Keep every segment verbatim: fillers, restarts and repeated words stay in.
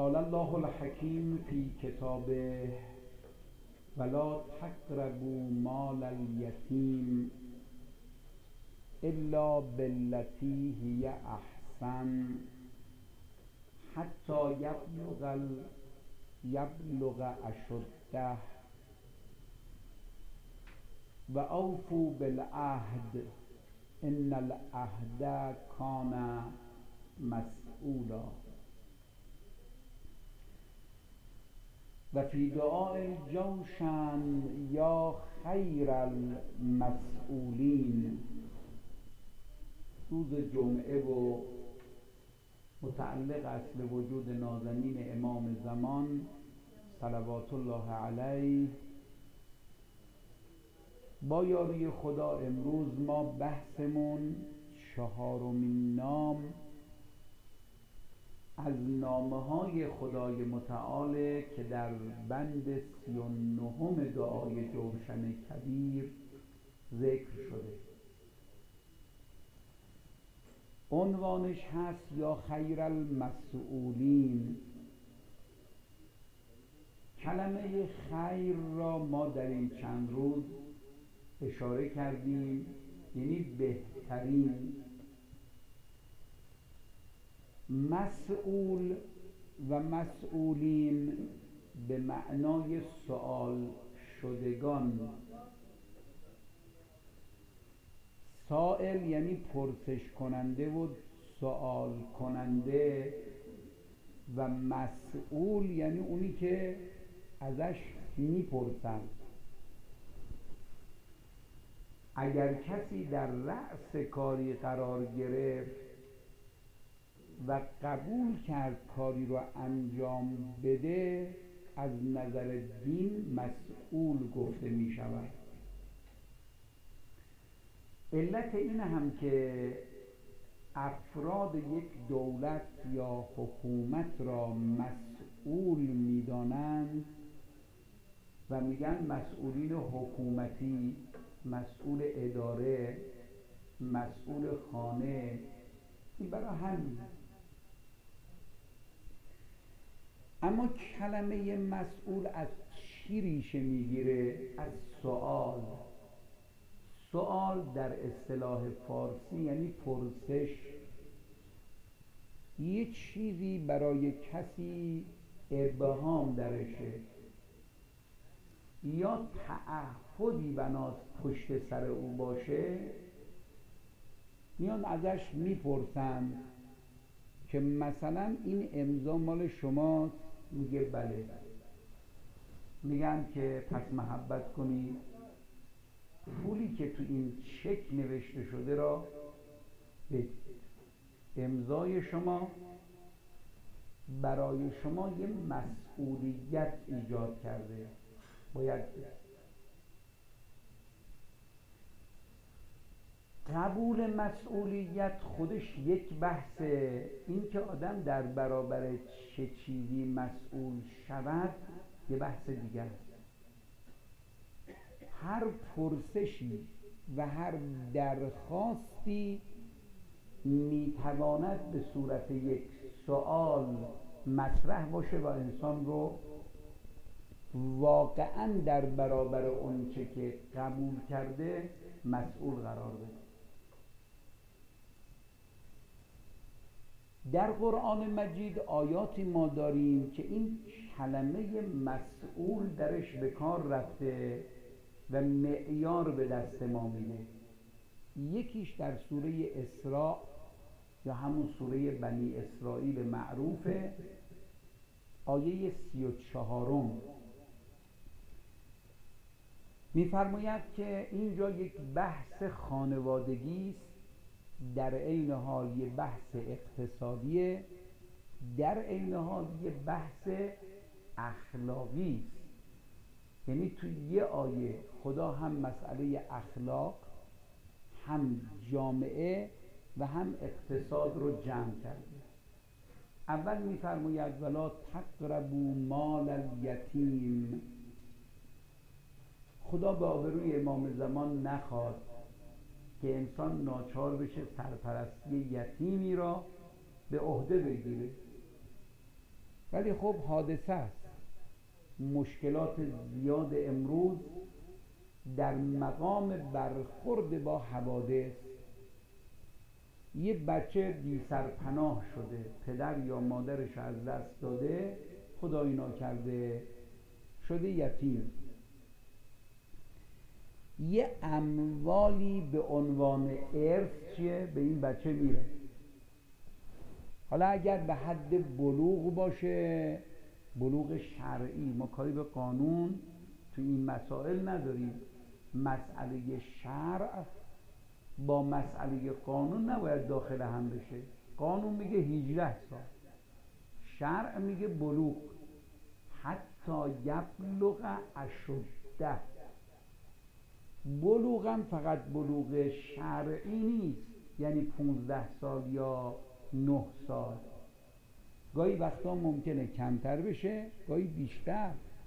قال الله الحکیم فی کتابه ولا تقربوا مال الیتیم الا بالتی هی احسن حتی یبلغ ال یبلغ اشده و اوفوا بالعهد ان العهد کان مسئولا. و فی دعاء جوشن یا خیر المسئولین، روز جمعه و متعلق است به وجود نازنین امام زمان صلوات الله علیه. با یاری خدا امروز ما بحثمون چهارمین نام از نامه های خدای متعال که در بند سی و نهم دعای جوشن کبیر ذکر شده. عنوانش هست یا خیر المسئولین. کلمه خیر را ما در این چند روز اشاره کردیم، یعنی بهترین. مسئول و مسئولین به معنای سؤال شدگان. سائل یعنی پرسش کننده و سؤال کننده، و مسئول یعنی اونی که ازش میپرسن. اگر کسی در رأس کاری قرار گرفت و قبول کرد کاری رو انجام بده، از نظر دین مسئول گفته می شود. علت این هم که افراد یک دولت یا حکومت را مسئول می دانند و میگن مسئولین حکومتی، مسئول اداره، مسئول خانه، این برای همین. اما کلمه مسئول از چی ریشه میگیره؟ از سؤال. سؤال در اصطلاح فارسی یعنی پرسش. یه چیزی برای کسی ابهام درشه یا تعهدی بناست پشت سر او باشه، میان ازش میپرسن که مثلا این امضا مال شماست؟ میگه بله. میگن که پس محبت کنی پولی که تو این چک نوشته شده را بدید. امضای شما برای شما یه مسئولیت ایجاد کرده، باید بدید. قبول مسئولیت خودش یک بحثه. این که آدم در برابر چه چیزی مسئول شود یه بحث دیگه است. هر پرسشی و هر درخواستی میتواند به صورت یک سوال مطرح باشه و انسان رو واقعا در برابر اون چه که قبول کرده مسئول قرار بده. در قرآن مجید آیاتی ما داریم که این کلمه مسئول درش به کار رفته و معیار به دست ما میده. یکیش در سوره اسراء یا همون سوره بنی اسرائیل معروفه، آیه سی و چهارم میفرماید که اینجا یک بحث خانوادگی است، در عین حال یه بحث اقتصادیه، در عین حال یه بحث اخلاقی است. یعنی تو یه آیه خدا هم مسئله اخلاق، هم جامعه و هم اقتصاد رو جمع کرده. اول میفرماید ولا تقربوا مال الیتیم. خدا به آبروی امام زمان نخواد که انسان ناچار بشه سرپرستی یتیمی را به عهده بگیره. ولی خب حادثه است. مشکلات زیاد امروز در مقام برخورد با حوادث. یه بچه بی سرپناه شده، پدر یا مادرش از دست داده، خدایی ناکرده شده یتیم، یه اموالی به عنوان ارث چیه به این بچه میره. حالا اگر به حد بلوغ باشه، بلوغ شرعی، ما کاری به قانون تو این مسائل نداریم. مسئله شرع با مسئله قانون نباید داخل هم بشه. قانون میگه هجده سال، شرع میگه بلوغ، حتی یبلغ اشده. بلوغم فقط بلوغ شرعی نیست، یعنی پونزده سال یا نه سال. گاهی وقتا ممکنه کمتر بشه، گاهی بیشتر،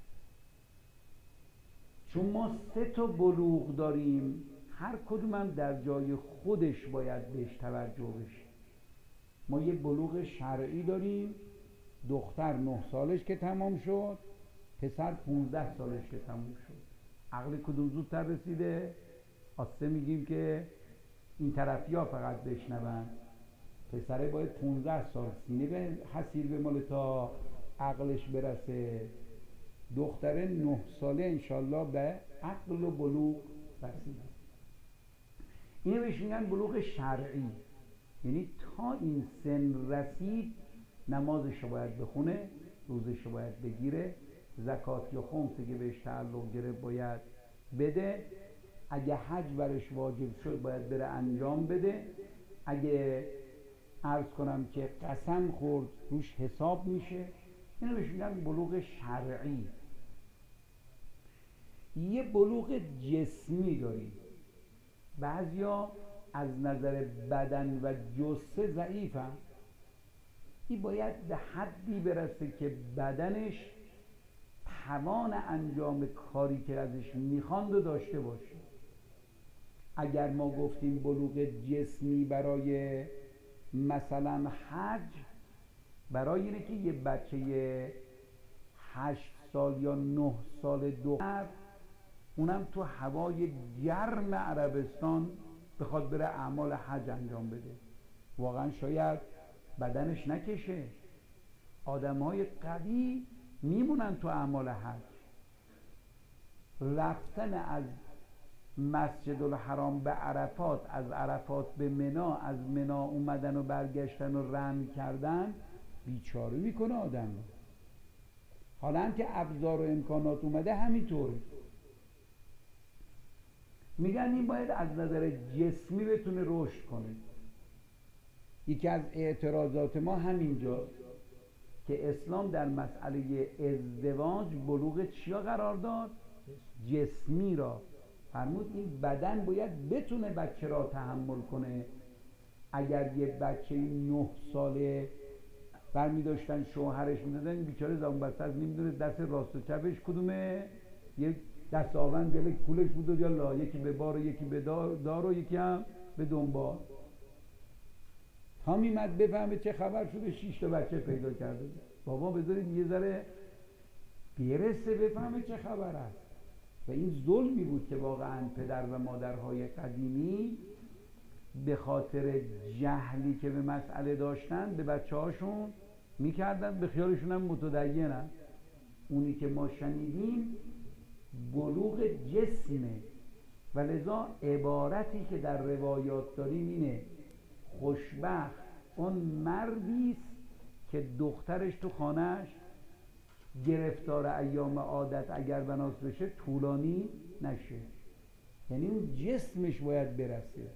چون ما سه تا بلوغ داریم، هر کدوم هم در جای خودش باید بهش توجه بشه. ما یه بلوغ شرعی داریم، دختر نه سالش که تمام شد، پسر پونزده سالش که تمام شد. عقل کدوم زودتر رسیده؟ آسته میگیم که این طرفی ها فقط بشنون. پسره باید پونزده سال سینه به حسیر به مال تا عقلش برسه. دختره نه ساله انشالله به عقل و بلوغ رسیده. اینو بهش میگن بلوغ شرعی، یعنی تا این سن رسید نمازش رو باید بخونه، روزش رو باید بگیره، زکات یا خمسی که بهش تعلق گرفت باید بده، اگه حج برش واجب شد باید بره انجام بده، اگه عرض کنم که قسم خورد روش حساب میشه. اینو بهش میگن بلوغ شرعی. یه بلوغ جسمی داریم. بعضیا از نظر بدن و جسه ضعیفن، این باید به حدی برسه که بدنش توان انجام کاری که ازش میخواند و داشته باشه. اگر ما گفتیم بلوغ جسمی برای مثلا حج، برای اینه که یه بچه هشت سال یا نه سال دختر، اونم تو هوای گرم عربستان بخواد بره اعمال حج انجام بده، واقعا شاید بدنش نکشه. آدم‌های قوی میمونن تو اعمال حج. رفتن از مسجد الحرام به عرفات، از عرفات به منا، از منا اومدن و برگشتن و رمی کردن بیچاره میکنه آدم. حالا هم که ابزار و امکانات اومده همینطوره. میگن این باید از نظر جسمی بتونه رشد کنه. یکی از اعتراضات ما همینجاست که اسلام در مسئله ازدواج بلوغ چیا قرار داد؟ جسمی را. فرمود این بدن باید بتونه بچه را تحمل کنه. اگر یه بچه نه ساله برمی داشتن شوهرش میدادن، بیچاره زبون بسته از نمیدونه دست راست و چپش کدومه، یک دست آون جلوی کولش بود یا لا، یکی به بار و یکی به دار, دار و یکی هم به دنبال. تا میمد بفهمه چه خبر شده، شش تا بچه پیدا کرده. بابا بذارید یه ذره برسه بفهمه چه خبر است. و این ظلمی بود که واقعا پدر و مادرهای قدیمی به خاطر جهلی که به مسئله داشتن به بچه هاشون میکردن، به خیالشون هم متدینن. اونی که ما شنیدیم بلوغ جسمه و لذا عبارتی که در روایات داریم اینه: خوشبخت اون مردی است که دخترش تو خانهش گرفتار ایام عادت اگر بناس بشه طولانی نشه. یعنی اون جسمش باید برسه.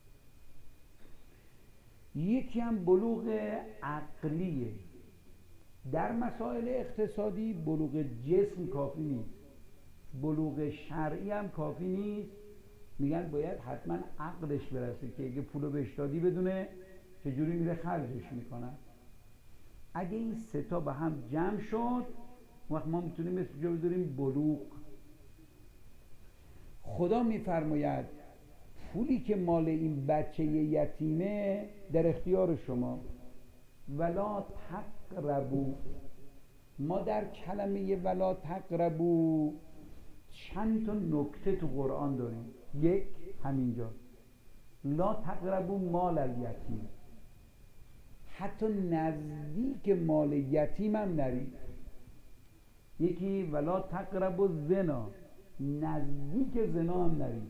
یکی هم بلوغ عقلیه. در مسائل اقتصادی بلوغ جسم کافی نیست، بلوغ شرعی هم کافی نیست. میگن باید حتما عقلش برسه که اگه پولو بهش دادی بدونه چجوری میره خرجش میکنه. اگه این سه تا به هم جمع شد وقت ما میتونیم اسم جا بذاریم بلوغ. خدا میفرماید پولی که مال این بچه یتیمه در اختیار شما، ولا تقربوا ما در کلمه ولا تقربو چند تا نکته تو قرآن داریم. یک همینجا لا تقربو مال الیتیم، حتی نزدیک مال یتیم هم نرید. یکی ولا تقربو زنا، نزدیک زنا هم نرید.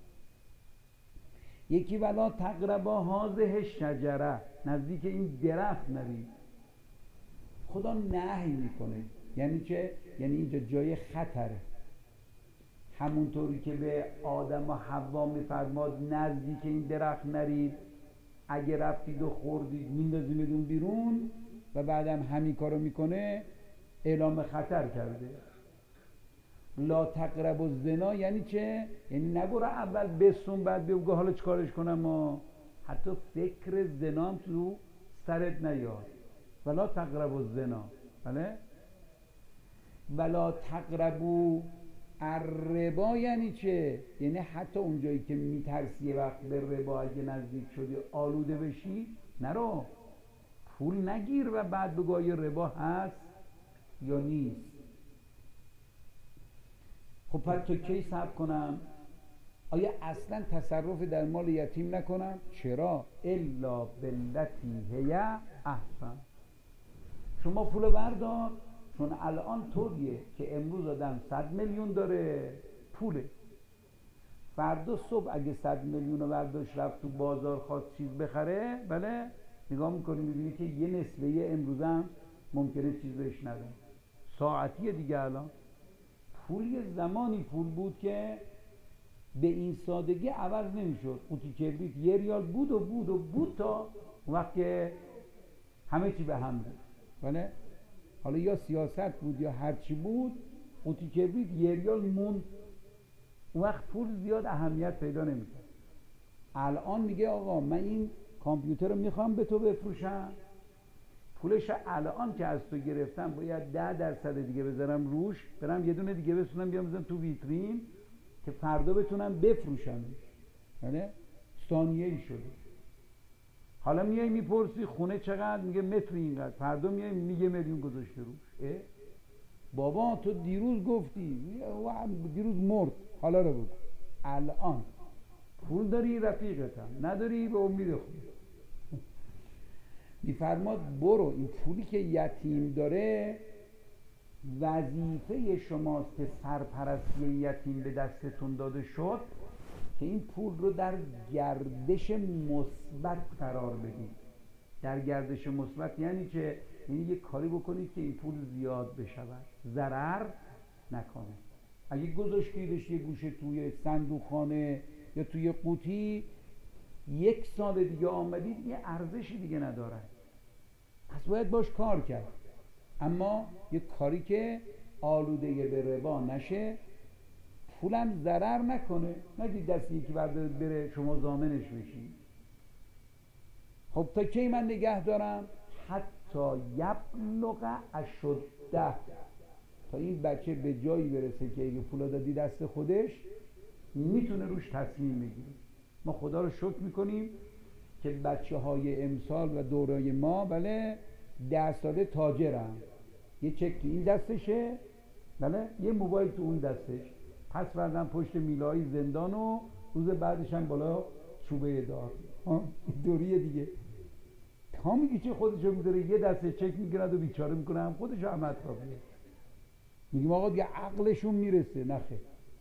یکی ولا تقربا هذه شجره، نزدیک این درخت نرید. خدا نهی میکنه. یعنی چه؟ یعنی اینجا جای خطره. همونطوری که به آدم و حوا میفرماد نزدیک این درخت نرید، اگه رفتید و خوردید میندازیمتون بیرون، و بعدم همین کارو میکنه، اعلام خطر کرده. لا تقربوا الزنا یعنی چه؟ یعنی نگو اول بسون بعد بگو حالا چیکارش کنم. ما حتی فکر زنا هم تو سرت نیاد. ولا تقربوا الزنا. بله؟ ولا تقربوا الربا یعنی چه؟ یعنی حتی اونجایی که میترسی یه وقت به ربا اگه نزدیک شدی آلوده بشی، نرو، پول نگیر و بعد بگو آیا ربا هست یا نیست. خب پس تو کی صبر کنم؟ آیا اصلا تصرف در مال یتیم نکنم؟ چرا؟ الا باللتی هی احسن. شما پول بردار، چون الان طوریه که امروز آدم صد میلیون داره پوله، فردا صبح اگه صد میلیون رو برداشت رفت تو بازار خواست چیز بخره، بله نگاه میکنی میبینی که یه نصفه یه امروز هم ممکنه چیز بهش نده. ساعتیه دیگه. الان پول یه زمانی پول بود که به این سادگی عوض نمیشد. قوطی کبریت یه ریال بود و بود و بود تا وقت که همه چی به هم بود. بله؟ حالا یا سیاست بود یا هر چی بود، قوطی کبریت یه ریال موند. اون وقت پول زیاد اهمیت پیدا نمی‌کرد. الان میگه آقا من این کامپیوتر رو میخوام به تو بفروشم، پولش الان که از تو گرفتم باید ده درصد دیگه بذارم روش، برم یه دونه دیگه بسونم بیام بزنم تو ویترین که فردا بتونم بفروشمش. بله؟ ثانیه‌ای شده. حالا میای میپرسی خونه چقدر؟ میگه متر اینقدر. فردا میای میگه میلیون گذاشته روش. اه؟ بابا تو دیروز گفتی، دیروز مرد، حالا رو بگو. الان پول داری رفیقتم، نداری به امید خود. میفرماد برو این پولی که یتیم داره وظیفه شماست که سرپرستی یتیم به دستتون داده شد که این پول رو در گردش مثبت قرار بدید. در گردش مثبت یعنی چه؟ یعنی یه کاری بکنید که این پول زیاد بشود، ضرر نکنه. اگه گذاشتیدش یه گوشه توی صندوقخانه یا توی قوطی، یک سال دیگه آمدید یه ارزشی دیگه نداره، پس باید باش کار کرد. اما یه کاری که آلوده به ربا نشه، پولم ضرر نکنه. ندید دستی یکی برداره بره شما ضامنش بشی. خب تا کی من نگه دارم؟ حتی یبلغ اشده، تا این بچه به جایی برسه که اگه پولا دادی دست خودش میتونه روش تصمیم بگیره. ما خدا رو شکر میکنیم که بچه های امسال و دورای ما بله ده ساله تاجرن. یه چک تو این دستشه، بله یه موبایل تو اون دستش، پس بردن پشت میله‌های زندان و روز بعدش هم بالا چوبه دار. دوریه دیگه. تا میگی چه خودشو میذاره یه دسته چک میگیرد و بیچاره میکنه، هم خودشو هم اطرافیه. میگیم آقا دیگه عقلشون میرسه. نخیر.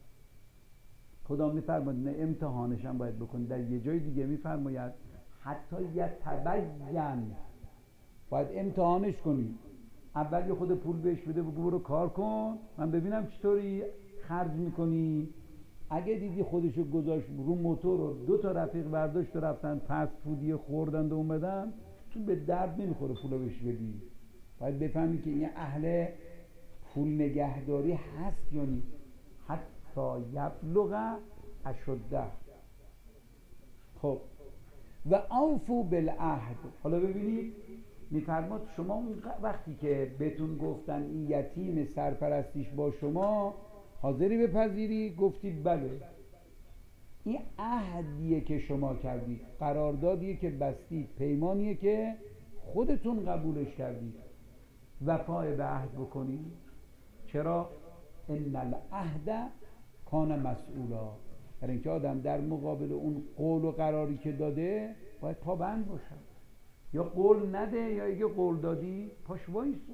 خدا میفرماید نه امتحانش هم باید بکنی. در یه جای دیگه میفرماید حتی یتبین، باید امتحانش کنی. اول یه خود پول بهش بده بگو برو کار کن من ببینم چطوری خرج میکنی. اگه دیدی خودشو گذاشت رو موتور و دو تا رفیق برداشت و رفتن فست فودی خوردن و اومدن، تو به درد نمیخوره پولا بهش بدی. باید بفهمی که این اهل پول نگهداری هست یا نیست. حتی یبلغ اشده. خب و اوفوا بالعهد. حالا ببینید میفرماد شما اون وقتی که بهتون گفتن این یتیم سرپرستیش با شما، حاضری بپذیری؟ گفتید بله. این عهدیه که شما کردید، قراردادیه که بستید، پیمانیه که خودتون قبولش کردید. وفای به عهد بکنی؟ چرا؟ ان العهد کان مسئولا. برای اینکه آدم در مقابل اون قول و قراری که داده باید پابند باشه. یا قول نده یا اگه قول دادی پاش وایسو.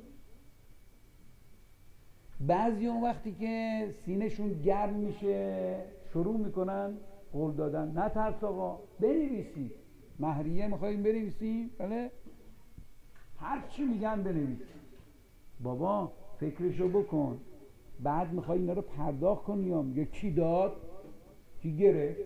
بعضی اون وقتی که سینه‌شون گرم میشه شروع میکنن قول دادن. نه ترس آقا، بنویسید. مهریه میخواییم بنویسیم؟ بله، هر چی میگن بنویسید. بابا فکرشو بکن، بعد میخوای اینا رو پرداخت کنی یا میگه کی داد کی گرفت.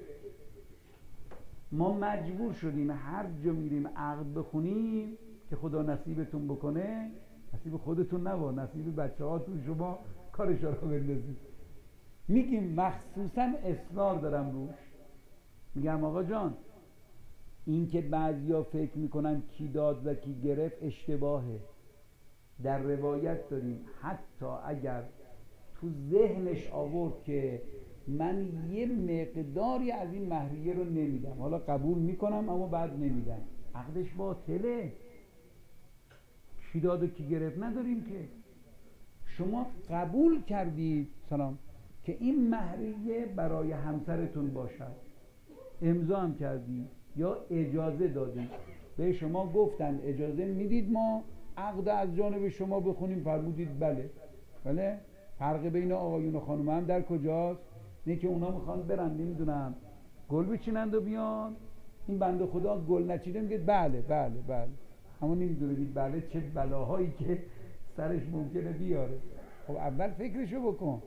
ما مجبور شدیم هر جا میریم عقد بخونیم که خدا نصیبتون بکنه، نصیب خودتون نبا، نصیب بچه هاتون، شما کارش رو بندازید. میگیم مخصوصا اصرار دارم روش، میگم آقا جان این که بعضیا فکر میکنن کی داد و کی گرفت اشتباهه. در روایت داریم حتی اگر تو ذهنش آورد که من یه مقداری از این مهریه رو نمیدم، حالا قبول میکنم اما بعد نمیدم، عقدش باطله. کی داد و کی گرفت نداریم که. شما قبول کردید سلام که این مهریه برای همسرتون باشد، امضا هم کردید یا اجازه دادید، به شما گفتن اجازه میدید ما عقد از جانب شما بخونیم، فرمودید بله. بله، فرق بین آقایون و خانم هم در کجاست؟ نه که اونا میخوان برن نمیدونم گل بچینند و بیان، این بنده خدا گل نچیده میگه بله بله بله، اما نمیدونید بله چه بلاهایی که سرش ممکنه بیاره. خب اول فکرشو بکن.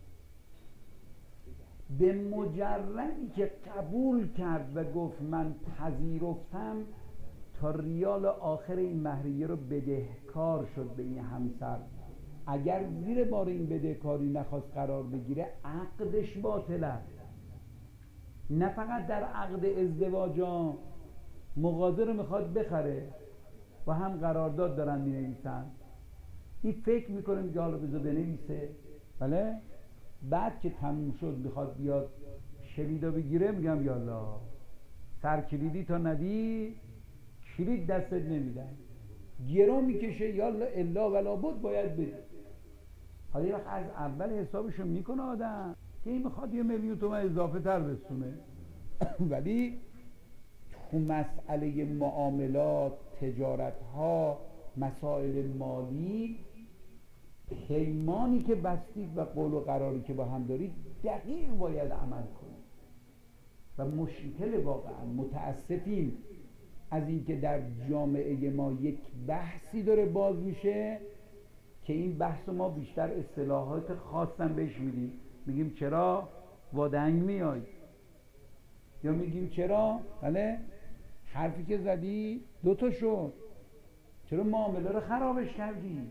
به مجردی که قبول کرد و گفت من پذیرفتم، تا ریال آخر این مهریه رو بدهکار شد به این همسر. اگر زیر بار این بدهکاری نخواست قرار بگیره عقدش باطله. نه فقط در عقد ازدواج مغازه رو میخواد بخره و هم قرارداد دارن مینویسن، این فکر میکنه میگه حالا بذار بنویسه، بله، بعد که تموم شد میخواد بیاد شلیدا بگیره، میگم یالا سر کلیدی تا ندی کلید دستت نمیدن، گرا میکشه، یالا الا ولا بود باید بده. حالا یه وقت از اول حسابشو میکنه آدم که این میخواد یه میلیون تومن اضافه تر بسونه. ولی تو مسئله معاملات، تجارت ها، مسائل مالی، پیمانی که بستید و قول و قراری که با هم دارید دقیق باید عمل کنید. و مشکل واقعا متاسفیم از این که در جامعه ما یک بحثی داره باز میشه که این بحث ما بیشتر اصطلاحات خاصم بهش میدیم. میگیم چرا وادنگ میای، یا میگیم چرا بله حرفی که زدی دوتا شد، چرا معامله رو خرابش کردی.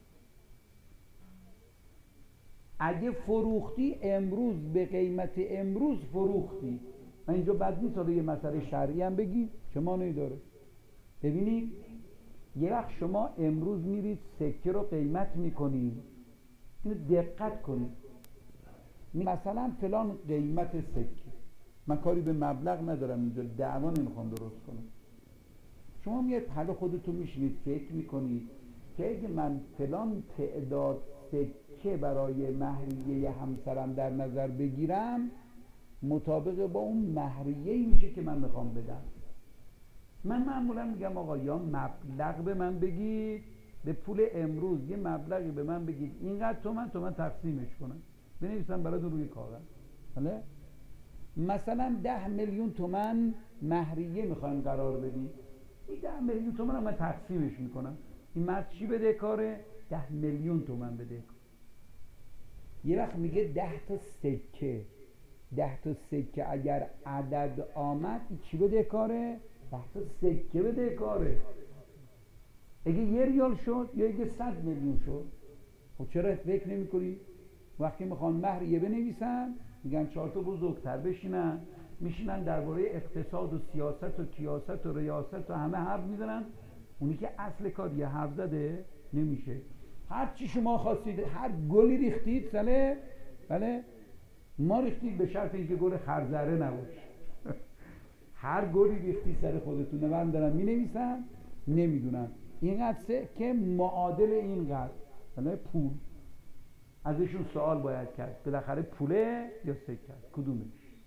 اگه فروختی امروز به قیمت امروز فروختی، من اینجا بد نیست حالا یه مسئله شرعی هم بگی چه مانعی داره. ببینید یه وقت شما امروز میرید سکه رو قیمت میکنید، اینو دقت کنید، مثلا فلان قیمت سکه، من کاری به مبلغ ندارم اینجا، دعوا نمیخوام درست کنم. شما میاد حالا خودتون میشینید فکر میکنید که اگه من فلان تعداد سکه برای مهریه همسرم در نظر بگیرم مطابق با اون مهریه‌ای میشه که من میخوام بدم. من معمولا میگم آقا یا مبلغ به من بگید، به پول امروز یه مبلغی به من بگید اینقدر تومن تومن تقسیمش کنم، بنویسم براتون روی کاغذ. بله مثلا ده میلیون تومن مهریه میخوایم قرار بدیم، این ده میلیون تومن رو من تقسیمش میکنم، این مرد چی بده کاره؟ ده میلیون تومن بده کار. یه وقت میگه ده تا سکه، ده تا سکه اگر عدد آمد چی بده کاره؟ ده تا سکه بده کاره. اگه یه ریال شد یا اگه صد میلیون شد، خب چرا فکر نمی کنی؟ وقتی میخوان مهریه بنویسن میگن چهار تا بزرگتر بشینن، میشینن درباره اقتصاد و سیاست و کیاست و ریاست و همه حرف میزنن، اونی که اصل کار یه حرف زده نمیشه. هر چی شما خواستید، هر گلی ریختید سله بله ما ریختید به شرط اینکه گل خرزره نباشه. هر گلی ریختید سر خودتونه. من دارم می نویسم نمیدونم اینقدر سکه معادل اینقدر، یعنی پول. ازشون سوال باید کرد بالاخره پوله یا سکه کدومش؟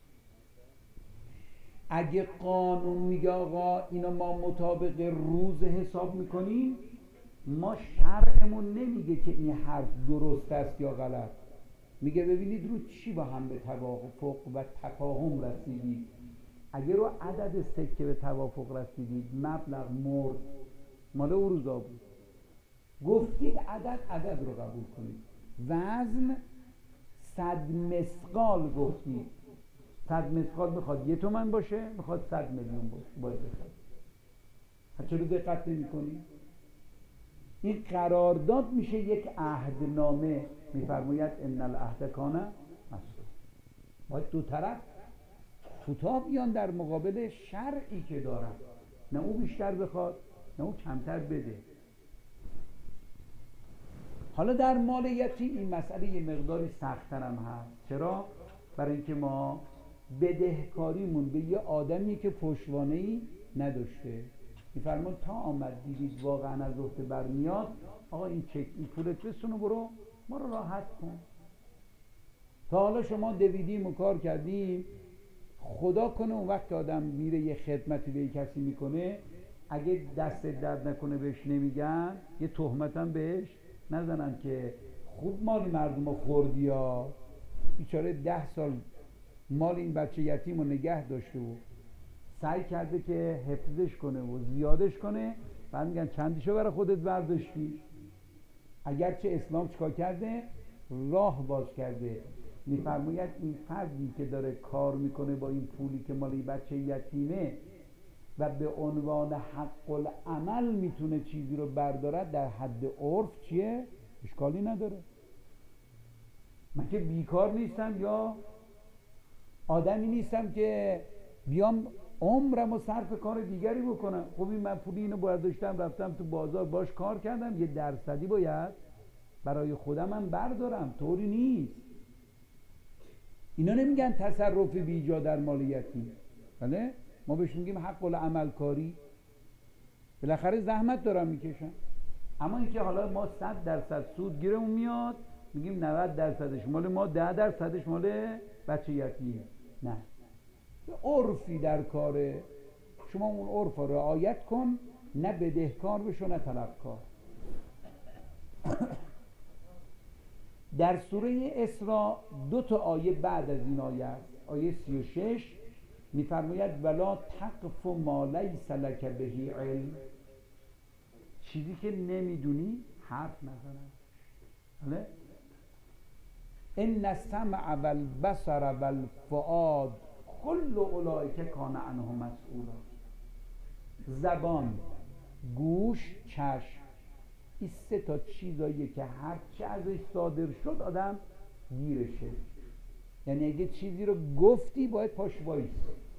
اگه قانون میگه آقا اینا ما مطابق روز حساب میکنیم، ما شرعمون نمیگه که این حرف درست است یا غلط. میگه ببینید رو چی با هم به توافق و تفاهم رسیدید. اگه رو عدد سکه به توافق رسیدید، مبلغ مرد مال او روزا بود، گفتید عدد عدد رو قبول کنید. وزن صد مسقال گفتید، صد مسقال میخواد یه تومن باشه، میخواد صد میلیون باشه، باید بخواد. چرا دقت نمی کنی؟ این قرارداد میشه یک عهدنامه. میفرماید ان العهد کان مسئولا. باید دو طرف کوتاه بیان در مقابل شرعی که دارن، نه او بیشتر بخواد نه او کمتر بده. حالا در مالیاتی این مسئله یه مقداری سخت‌تر هم هست. چرا؟ برای اینکه ما بدهکاریمون به یه آدمی که پشتوانه‌ای نداشته. میفرمان تا آمد دیدید واقعا از عهده برمیاد، آقا این چک این پولت بسونو برو ما رو راحت کن. تا حالا شما دویدیم و کار کردیم، خدا کنه اون وقت آدم میره یه خدمتی به کسی میکنه، اگه دست درد نکنه بهش نمیگن، یه تهمتم بهش نزنن که خوب مال مردم رو خوردی یا بیچاره ده سال مال این بچه یتیم رو نگه داشته و سعی کرده که حفظش کنه و زیادش کنه، بعد میگن چندیشو برای خودت برداشتی. اگرچه اسلام چیکار کرده؟ راه باز کرده. میفرماید این فردی که داره کار میکنه با این پولی که مال این بچه یتیمه و به عنوان حق العمل میتونه چیزی رو بردارد، در حد عرف چیه؟ اشکالی نداره. من که بیکار نیستم یا آدمی نیستم که بیام عمرم و صرف کار دیگری بکنم. خب این من پولی اینو باید داشتم، رفتم تو بازار باش کار کردم، یه درصدی باید برای خودم هم بردارم. طوری نیست. اینا نمیگن تصرف بیجا در مالیتی، بله؟ ما بهش میگیم حق العمل کاری. بالاخره زحمت دارم میکشم. اما اینکه حالا ما صد درصد سود گیرمون میاد، میگیم نود درصدش مال ما، ده درصدش مال بچه یتیم. نه، عرفی در کاره. شما اون عرف رو رعایت کن، نه بدهکار بشو نه طلبکار. در سوره اسراء دو تا آیه بعد از این آیه است. آیه سی و شش میفرماید ولا تقف ما لیس لک به علم. چیزی که نمیدونی حرف نزن. بله؟ ان السمع والبصر والفؤاد کل اولئک کان عنه مسئولا. زبان، گوش، چشم، این سه تا چیزاییه که هر چه ازش صادر شد آدم گیرشه. یعنی اگه چیزی رو گفتی باید پاش وایسی.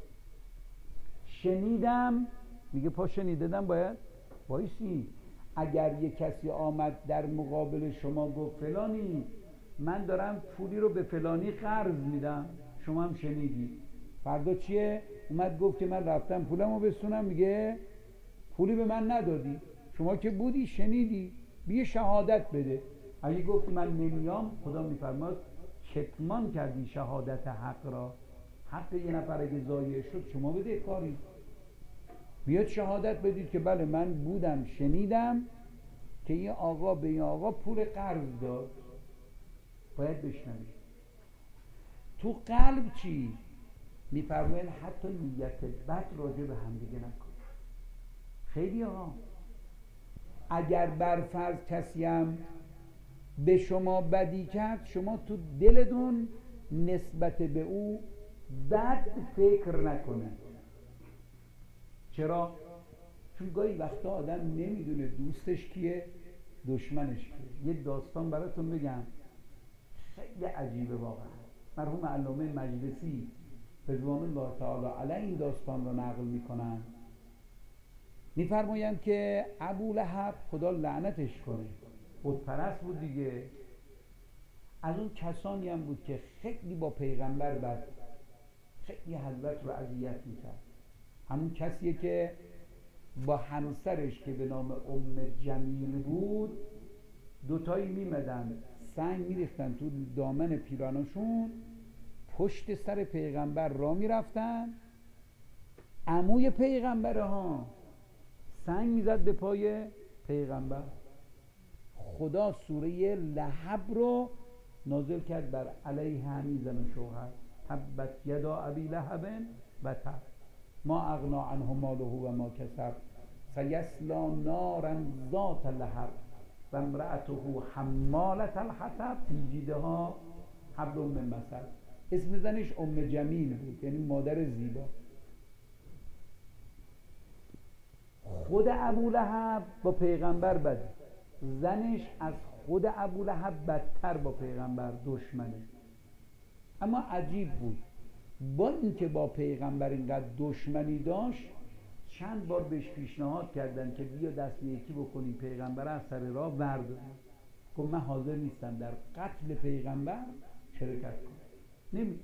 شنیدم، میگه پا شنیدم باید وایسی. اگر یه کسی آمد در مقابل شما گفت فلانی من دارم پولی رو به فلانی قرض میدم، شما هم شنیدی، فردا چیه؟ اومد گفت که من رفتم پولمو بسونم، میگه پولی به من ندادی، شما که بودی شنیدی، بیا شهادت بده. اگه گفت من نمیام، خدا میفرماد کتمان کردی شهادت حق را. حق یه نفر اگه ضایع شد شما بده کاری، بیاد شهادت بدید که بله من بودم شنیدم که این آقا به این آقا پول قرض داد. باید بشنوید. تو قلب چی؟ میفرماید حتی نیت بد راجع به هم دیگه نکن. خیلی ها اگر بر فرض کسی هم به شما بدی کرد، شما تو دلتون نسبت به او بد فکر نکنه. چرا؟ چون گاهی وقتا آدم نمیدونه دوستش کیه دشمنش کیه. یه داستان براتون بگم خیلی عجیبه واقعا. مرحوم علامه مجلسی رضوان الله تعالی علیه این داستان رو نقل میکنن. میفرمایند که ابولهب خدا لعنتش کنه بتپرست بود دیگه، از اون کسانی هم بود که خیلی با پیغمبر بد، خیلی حضرت رو اذیت میکرد. همون کسیه که با همسرش که به نام ام جمیل بود، دوتایی میمدن سنگ میریختن تو دامن پیرانشون، پشت سر پیغمبر را میرفتن، عموی پیغمبره ها سنگ میزد به پای پیغمبر. خدا سوره لهب رو نازل کرد بر علیه همین زن و شوهر، تبت یدا ابی لهب و تب ما اغنا عنه ماله و ما کسب سیصلی نارا ذات لهب و امرأته حمالة الحطب فی جیدها حبل من مسد. اسم زنش ام جمیل بود، یعنی مادر زیبا. خود ابولهب با پیغمبر بده، زنش از خود ابولهب بدتر با پیغمبر دشمنه. اما عجیب بود، با اینکه با پیغمبر اینقدر دشمنی داشت، چند بار بهش پیشنهاد کردن که بیا دست به یکی بکنیم پیغمبر از سر راه ورداریم. گفت من حاضر نیستم در قتل پیغمبر شرکت کنم. نمی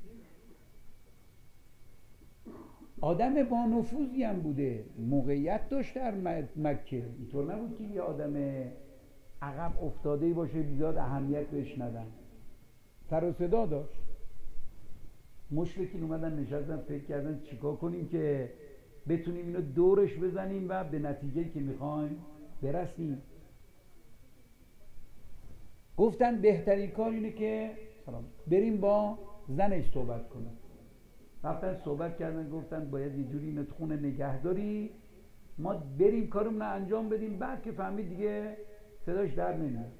آدم با نفوذی هم بوده، موقعیت داشت در مکه. اینطور نبود که یه آدم عقب افتاده باشه بیزاد اهمیت بهش ندن. سر و صدا داشت. مشرکین اومدن نشستن فکر کردن چیکار کنیم که بتونیم اینو دورش بزنیم و به نتیجه‌ای که میخوایم برسیم. گفتن بهترین کار اینه که بریم با زنش صحبت کنیم. رفتن صحبت کردن، گفتن باید یه جوری اینو تو خونه نگه داری، ما بریم کارمون رو انجام بدیم، بعد که فهمید دیگه صداش در نمیاد.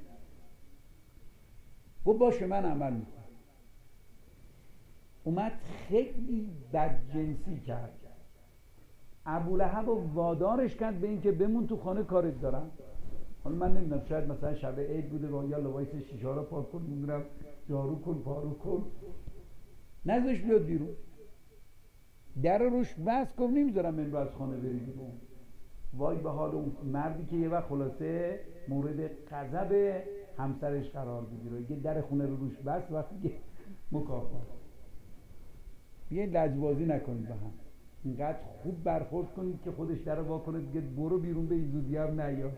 گفت باشه من عمل میکنم. اومد خیلی بدجنسی کرد، ابولهب رو وادارش کرد به این که بمون تو خانه کارت دارم. حالا من نمیدونم، شاید مثلا شب عید بوده و یا لباس شیشه رو پاک کن، میگم جارو کن پارو کن، نذاش بیاد بیرون. در روش بس، گفت نمیذارم من رو از خانه بری بیرون. وای به حال اون مردی که یه وقت خلاصه مورد غضب همسرش قرار بگیره، یه در خونه رو روش بس، وقتی که مکافات یه لجبازی نکنید با هم، اینقدر خوب برخورد کنید که خودش در رو وا کنه دیگه برو بیرون، به زودی هم نیا.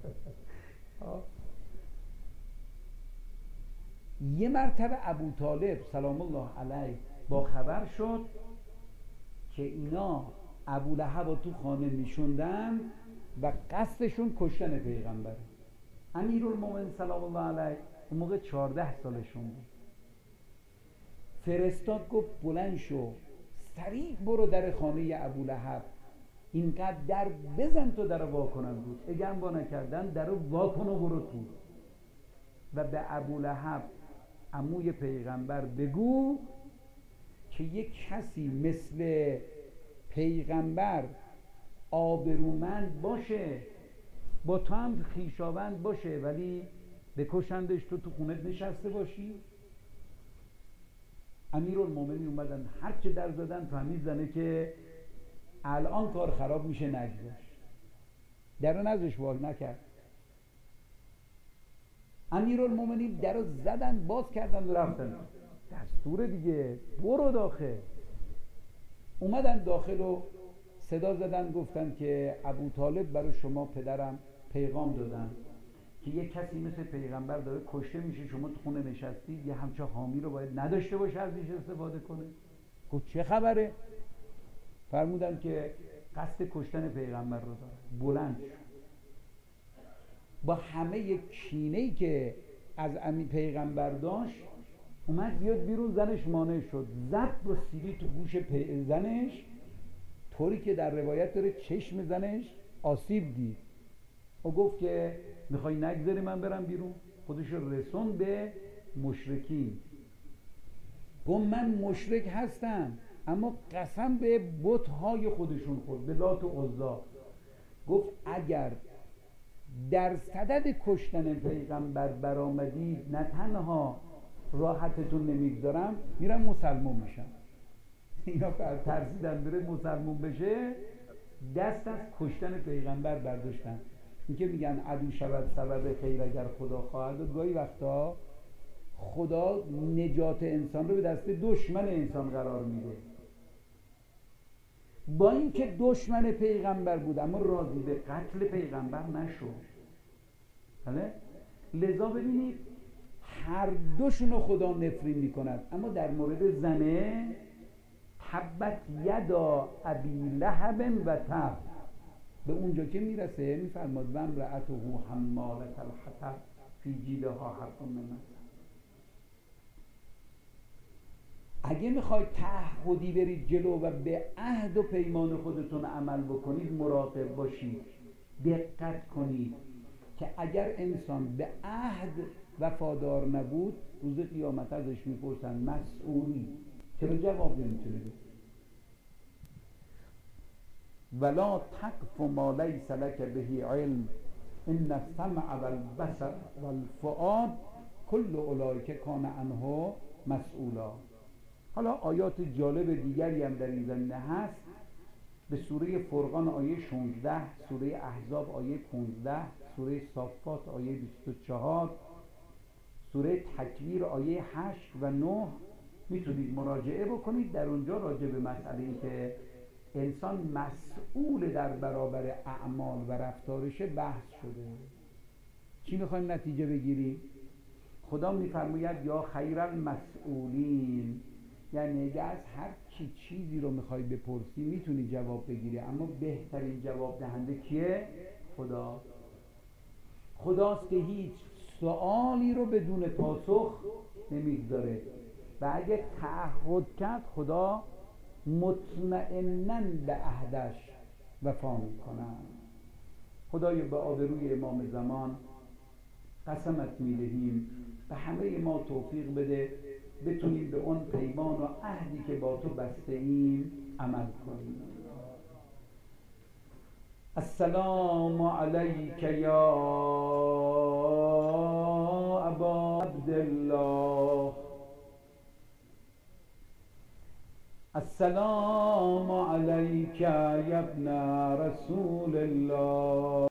یه مرتبه ابو طالب سلام الله علیه با خبر شد که اینا ابولهب رو تو خانه میشوندن و قصدشون کشتن پیغمبره. امیرالمومنین سلام الله علیه اون موقع چهارده سالشون بود، فرستاد گفت بلند شو سریع برو در خانه ابولهب، اینقدر در بزن تو در وا کنن بود، اگه هم وا نکردن در وا کن و برو تو و به ابولهب عموی پیغمبر بگو که یک کسی مثل پیغمبر آبرومند باشه، با تو هم خویشاوند باشه، ولی بکشندش تو تو خونت نشسته باشی. امیرالمومنین اومدن هر چه در زدن، فهمید زنه که الان کار خراب میشه، نگذاشت، در رو نذاش وال نکرد. امیرالمومنین در رو زدن، باز کردن و رفتن. دستور دیگه، برو داخل. اومدن داخل و صدا زدن، گفتن که ابو طالب برای شما پدرم پیغام دادن که یک کسی مثل پیغمبر داره کشته میشه، شما تو خونه نشستی، یه همچه حامی رو باید نداشته باشه ازش استفاده کنه. گفت چه خبره؟ فرمودن که قصد کشتن پیغمبر رو داره. بلند شد، با همه کینه‌ای که از امی پیغمبر داشت اومد بیاد بیرون، زنش مانع شد، زد با سیلی تو گوش زنش، طوری که در روایت داره چشم زنش آسیب دید. او گفت که میخوای نگذاری من برم بیرون؟ خودش رسون به مشرکین، گفت من مشرک هستم، اما قسم به بت‌های خودشون خورد، به لات و عزا. گفت اگر در صدد کشتن پیغمبر برآمدید، نه تنها راحتتون نمیگذارم، میرم مسلمان میشم. اینا ترسیدن بره مسلمان بشه، دست از کشتن پیغمبر برداشتن. این که میگن عدو شود سبب خیر اگر خدا خواهد، و گاهی وقتا خدا نجات انسان رو به دست دشمن انسان قرار میده. با اینکه دشمن پیغمبر بود اما راضی به قتل پیغمبر نشد. بله؟ لذا ببینید هر دوشونو خدا نفرین میکند، اما در مورد زنه تبت یدا ابی لهب و تب، به اونجا که میرسه میفرماد و امرأته حمالة الحطب فی جیدها حبل من مسد. اگه میخواید تعهدی برید جلو و به عهد و پیمان خودتون عمل بکنید، مراقب باشید، دقت کنید که اگر انسان به عهد وفادار نبود، روز قیامت ازش میپرسن مسئولی، چرا جواب نمیتونه بده؟ ولا تقف ما لیس لک به علم ان السمع والبصر والفؤاد کل اولئک کان عنه مسئولا. حالا آیات جالب دیگری هم در این زمینه هست. به سوره فرقان آیه شانزده، سوره احزاب آیه پانزده، سوره صافات آیه بیست و چهار، سوره تکویر آیه هشت و نه میتونید مراجعه بکنید. در اونجا راجع به مسئله این که انسان مسئول در برابر اعمال و رفتارش بحث شده. چی میخوایم نتیجه بگیریم؟ خدا میفرماید یا خیر المسئولین، یعنی اگه از هر چی چیزی رو میخوای بپرسی میتونی جواب بگیری، اما بهترین جواب دهنده کیه؟ خدا. خداست که هیچ سوالی رو بدون پاسخ نمیگذاره و اگه تعهد کرد خدا مطمئناً به عهدش وفا میکنه. خدایا به آبروی امام زمان قسمت میدهیم به همه ما توفیق بده بتونیم به اون پیمان و عهدی که با تو بسته ایم عمل کنیم. السلام علیک یا ابا عبدالله، السلام علیک یا ابن رسول الله.